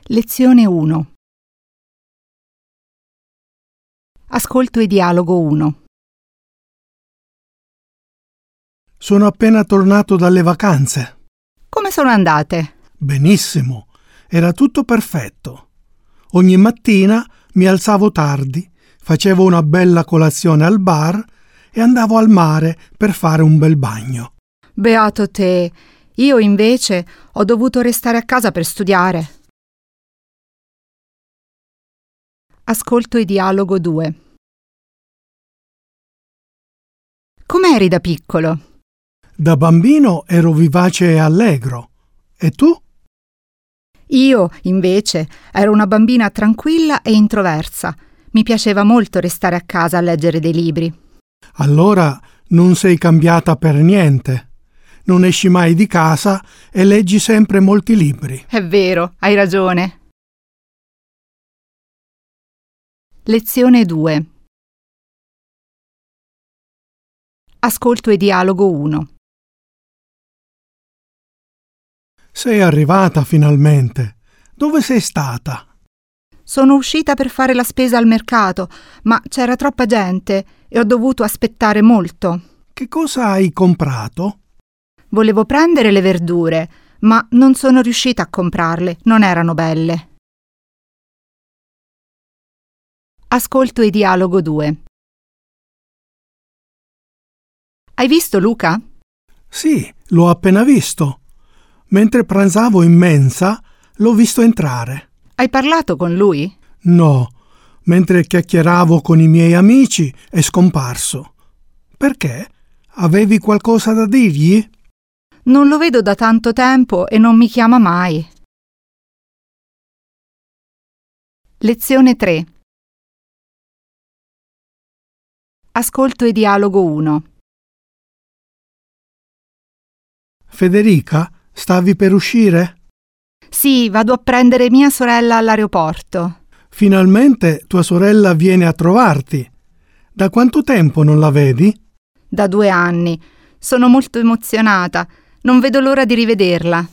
Lezione 1. Ascolto e dialogo 1. Sono appena tornato dalle vacanze. Come sono andate? Benissimo, era tutto perfetto. Ogni mattina mi alzavo tardi, facevo una bella colazione al bar e andavo al mare per fare un bel bagno. Beato te! Io invece ho dovuto restare a casa per studiare. Ascolto e dialogo 2. Com'eri da piccolo? Da bambino ero vivace e allegro. E tu? Io, invece, ero una bambina tranquilla e introversa. Mi piaceva molto restare a casa a leggere dei libri. Allora non sei cambiata per niente. Non esci mai di casa e leggi sempre molti libri. È vero, hai ragione. Lezione 2. Ascolto e dialogo 1. Sei arrivata finalmente. Dove sei stata? Sono uscita per fare la spesa al mercato, ma c'era troppa gente e ho dovuto aspettare molto. Che cosa hai comprato? Volevo prendere le verdure, ma non sono riuscita a comprarle, non erano belle. Ascolto e dialogo 2. Hai visto Luca? Sì, l'ho appena visto. Mentre pranzavo in mensa, l'ho visto entrare. Hai parlato con lui? No, mentre chiacchieravo con i miei amici è scomparso. Perché? Avevi qualcosa da dirgli? Non lo vedo da tanto tempo e non mi chiama mai. Lezione 3. Ascolto e dialogo 1. Federica, stavi per uscire? Sì, vado a prendere mia sorella all'aeroporto. Finalmente tua sorella viene a trovarti. Da quanto tempo non la vedi? Da 2 anni. Sono molto emozionata. Non vedo l'ora di rivederla.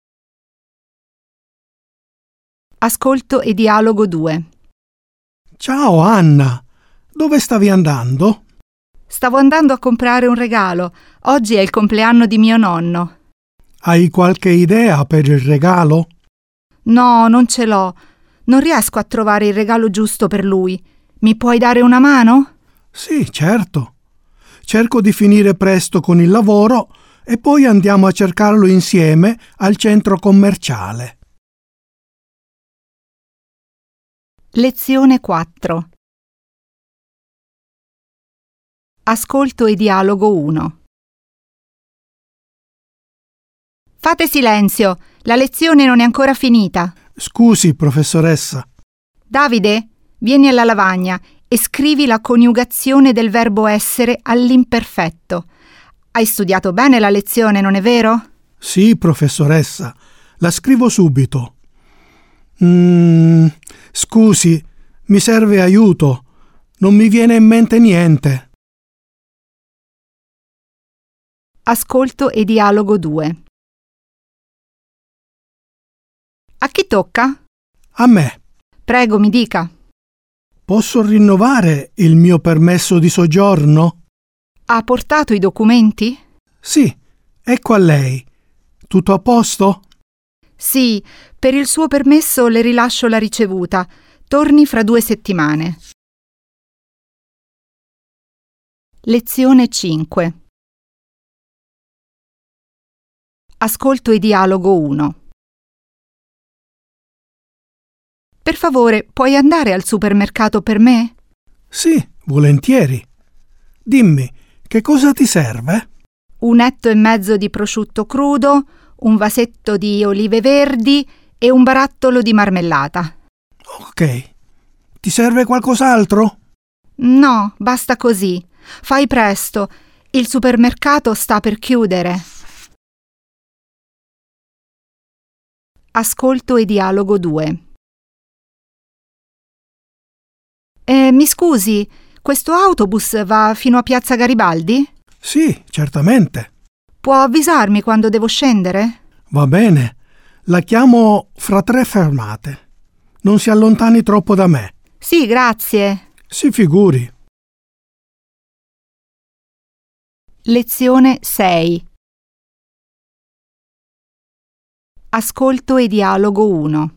Ascolto e dialogo 2. Ciao Anna, dove stavi andando? Stavo andando a comprare un regalo. Oggi è il compleanno di mio nonno. Hai qualche idea per il regalo? No, non ce l'ho. Non riesco a trovare il regalo giusto per lui. Mi puoi dare una mano? Sì, certo. Cerco di finire presto con il lavoro e poi andiamo a cercarlo insieme al centro commerciale. Lezione 4. Ascolto e dialogo 1. Fate silenzio, la lezione non è ancora finita. Scusi, professoressa. Davide, vieni alla lavagna e scrivi la coniugazione del verbo essere all'imperfetto. Hai studiato bene la lezione, non è vero? Sì, professoressa. La scrivo subito. Scusi, mi serve aiuto. Non mi viene in mente niente. Ascolto e dialogo 2. A chi tocca? A me. Prego, mi dica. Posso rinnovare il mio permesso di soggiorno? Ha portato i documenti? Sì, ecco a lei. Tutto a posto? Sì, per il suo permesso le rilascio la ricevuta. Torni fra 2 settimane. Lezione 5. Ascolto e dialogo 1. Per favore, puoi andare al supermercato per me? Sì, volentieri. Dimmi, che cosa ti serve? 1 etto e mezzo di prosciutto crudo, un vasetto di olive verdi e un barattolo di marmellata. Ok. Ti serve qualcos'altro? No, basta così. Fai presto. Il supermercato sta per chiudere. Ascolto e dialogo 2. Mi scusi, questo autobus va fino a Piazza Garibaldi? Sì, certamente. Può avvisarmi quando devo scendere? Va bene. La chiamo fra 3 fermate. Non si allontani troppo da me. Sì, grazie. Si figuri. Lezione 6. Ascolto e dialogo 1.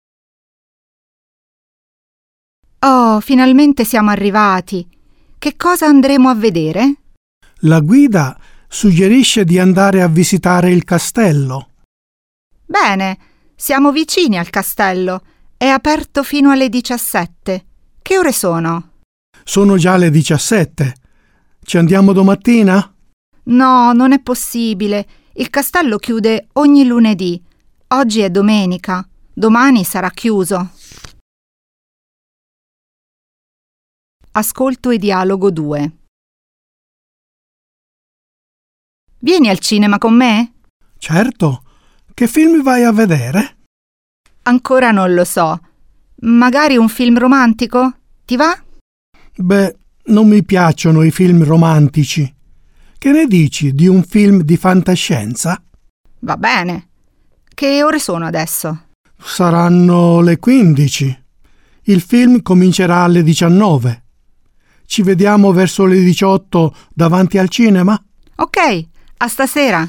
Oh, finalmente siamo arrivati. Che cosa andremo a vedere? La guida suggerisce di andare a visitare il castello. Bene, siamo vicini al castello. È aperto fino alle 17. Che ore sono? Sono già le 17. Ci andiamo domattina? No, non è possibile. Il castello chiude ogni lunedì. Oggi è domenica. Domani sarà chiuso. Ascolto e dialogo 2. Vieni al cinema con me? Certo. Che film vai a vedere? Ancora non lo so. Magari un film romantico? Ti va? Beh, non mi piacciono i film romantici. Che ne dici di un film di fantascienza? Va bene. Che ore sono adesso? Saranno le 15. Il film comincerà alle 19. Ci vediamo verso le 18 davanti al cinema? Ok, a stasera.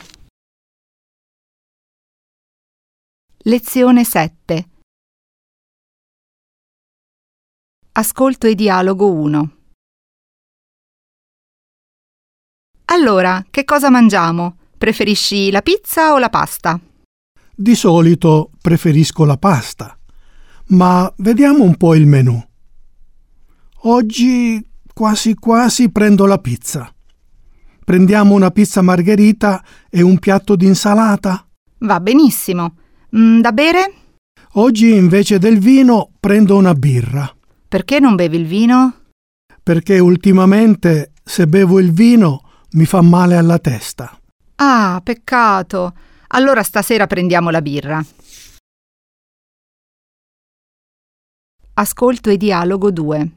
Lezione 7. Ascolto e dialogo 1. Allora, che cosa mangiamo? Preferisci la pizza o la pasta? Di solito preferisco la pasta, ma vediamo un po' il menù. Oggi quasi quasi prendo la pizza. Prendiamo una pizza margherita e un piatto di insalata? Va benissimo. Da bere? Oggi invece del vino prendo una birra. Perché non bevi il vino? Perché ultimamente se bevo il vino mi fa male alla testa. Ah, peccato. Allora stasera prendiamo la birra. Ascolto e dialogo 2.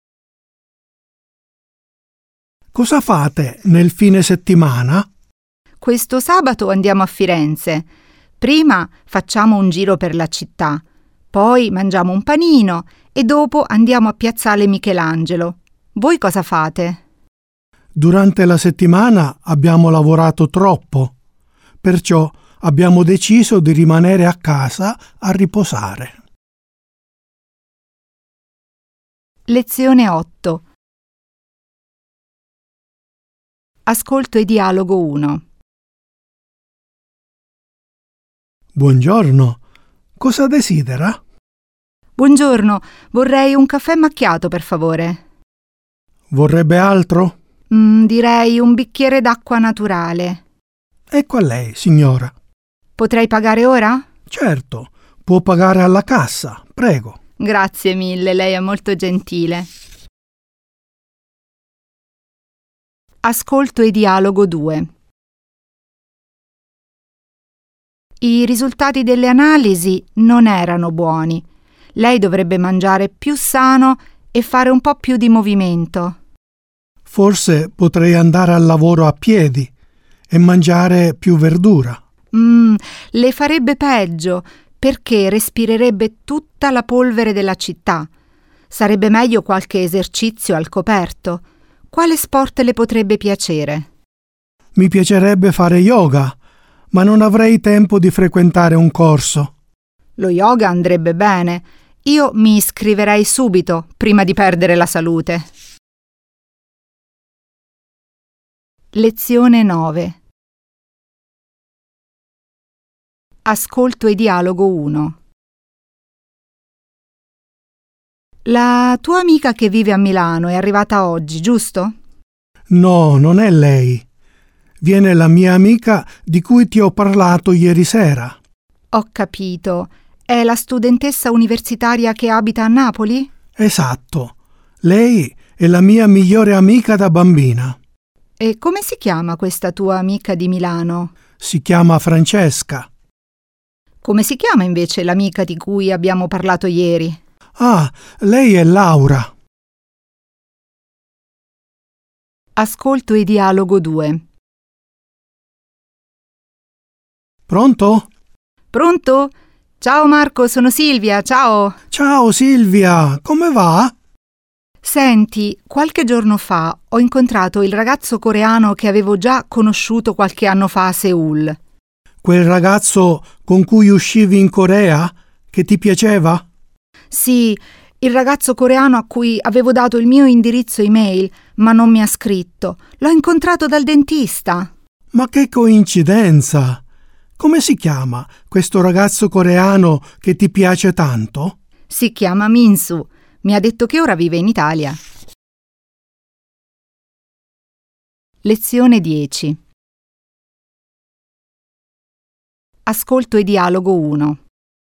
Cosa fate nel fine settimana? Questo sabato andiamo a Firenze. Prima facciamo un giro per la città, poi mangiamo un panino e dopo andiamo a Piazzale Michelangelo. Voi cosa fate? Durante la settimana abbiamo lavorato troppo, perciò abbiamo deciso di rimanere a casa a riposare. Lezione 8. Ascolto e dialogo 1. Buongiorno, cosa desidera? Buongiorno, vorrei un caffè macchiato, per favore. Vorrebbe altro? Direi un bicchiere d'acqua naturale. Ecco a lei, signora. Potrei pagare ora? Certo, può pagare alla cassa, prego. Grazie mille, lei è molto gentile. Ascolto e dialogo 2. I risultati delle analisi non erano buoni. Lei dovrebbe mangiare più sano e fare un po' più di movimento. Forse potrei andare al lavoro a piedi e mangiare più verdura. Le farebbe peggio perché respirerebbe tutta la polvere della città. Sarebbe meglio qualche esercizio al coperto. Quale sport le potrebbe piacere? Mi piacerebbe fare yoga, ma non avrei tempo di frequentare un corso. Lo yoga andrebbe bene. Io mi iscriverei subito, prima di perdere la salute. Lezione 9. Ascolto e dialogo 1. La tua amica che vive a Milano è arrivata oggi, giusto? No, non è lei. Viene la mia amica di cui ti ho parlato ieri sera. Ho capito. È la studentessa universitaria che abita a Napoli? Esatto. Lei è la mia migliore amica da bambina. E come si chiama questa tua amica di Milano? Si chiama Francesca. Come si chiama invece l'amica di cui abbiamo parlato ieri? Ah, lei è Laura. Ascolto e dialogo 2. Pronto? Pronto? Ciao Marco, sono Silvia, ciao! Ciao Silvia, come va? Senti, qualche giorno fa ho incontrato il ragazzo coreano che avevo già conosciuto qualche anno fa a Seul. Quel ragazzo con cui uscivi in Corea? Che ti piaceva? Sì, il ragazzo coreano a cui avevo dato il mio indirizzo email, ma non mi ha scritto. L'ho incontrato dal dentista. Ma che coincidenza! Come si chiama questo ragazzo coreano che ti piace tanto? Si chiama Minsu. Mi ha detto che ora vive in Italia. Lezione 10. Ascolto e dialogo 1.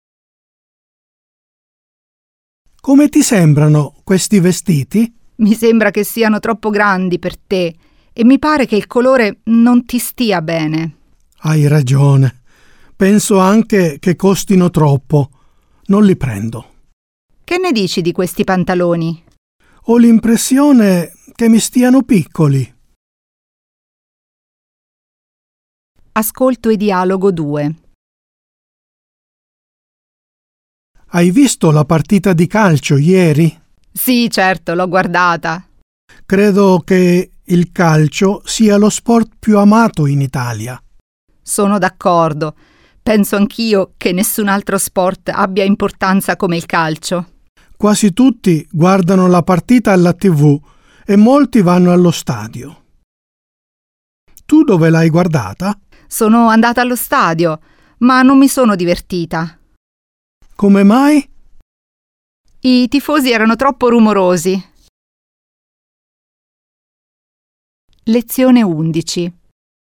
Come ti sembrano questi vestiti? Mi sembra che siano troppo grandi per te e mi pare che il colore non ti stia bene. Hai ragione. Penso anche che costino troppo. Non li prendo. Che ne dici di questi pantaloni? Ho l'impressione che mi stiano piccoli. Ascolto e dialogo 2. Hai visto la partita di calcio ieri? Sì, certo, l'ho guardata. Credo che il calcio sia lo sport più amato in Italia. Sono d'accordo. Penso anch'io che nessun altro sport abbia importanza come il calcio. Quasi tutti guardano la partita alla TV e molti vanno allo stadio. Tu dove l'hai guardata? Sono andata allo stadio, ma non mi sono divertita. Come mai? I tifosi erano troppo rumorosi. Lezione 11.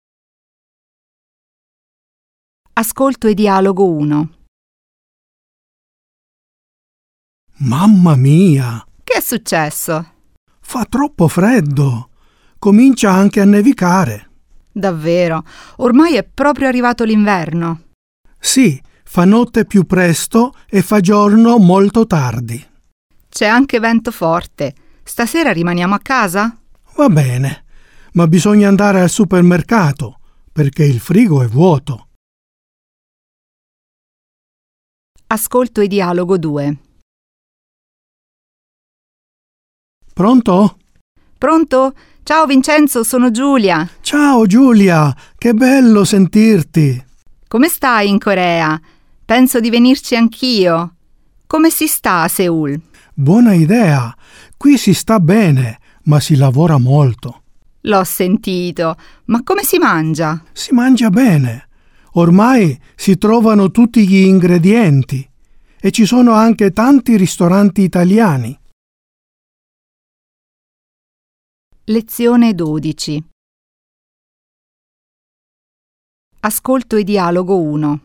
Ascolto e dialogo 1. Mamma mia! Che è successo? Fa troppo freddo. Comincia anche a nevicare. Davvero, ormai è proprio arrivato l'inverno. Sì, fa notte più presto e fa giorno molto tardi. C'è anche vento forte. Stasera rimaniamo a casa? Va bene, ma bisogna andare al supermercato perché il frigo è vuoto. Ascolto e dialogo 2. Pronto? Pronto? Ciao Vincenzo, sono Giulia. Ciao Giulia, che bello sentirti. Come stai in Corea? Penso di venirci anch'io. Come si sta a Seul? Buona idea. Qui si sta bene, ma si lavora molto. L'ho sentito, ma come si mangia? Si mangia bene. Ormai si trovano tutti gli ingredienti e ci sono anche tanti ristoranti italiani. Lezione 12. Ascolto e dialogo 1.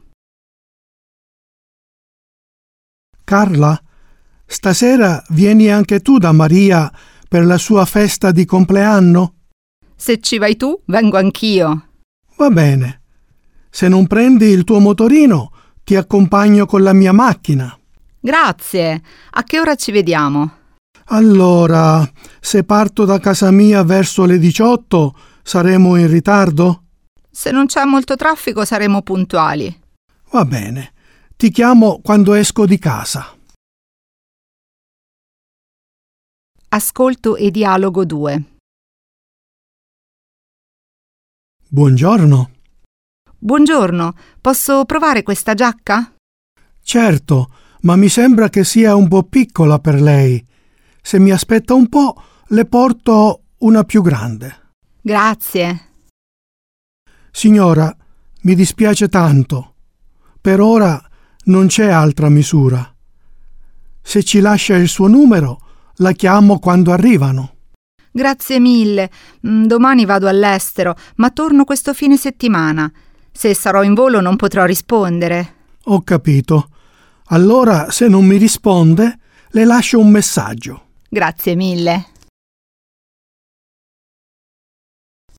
Carla, stasera vieni anche tu da Maria per la sua festa di compleanno? Se ci vai tu, vengo anch'io. Va bene. Se non prendi il tuo motorino, ti accompagno con la mia macchina. Grazie. A che ora ci vediamo? Allora, se parto da casa mia verso le 18, saremo in ritardo? Se non c'è molto traffico, saremo puntuali. Va bene. Ti chiamo quando esco di casa. Ascolto e dialogo 2. Buongiorno. Buongiorno, posso provare questa giacca? Certo, ma mi sembra che sia un po' piccola per lei. Se mi aspetta un po', le porto una più grande. Grazie. Signora, mi dispiace tanto. Per ora non c'è altra misura. Se ci lascia il suo numero, la chiamo quando arrivano. Grazie mille. Domani vado all'estero, ma torno questo fine settimana. Se sarò in volo non potrò rispondere. Ho capito. Allora, se non mi risponde, le lascio un messaggio. Grazie mille.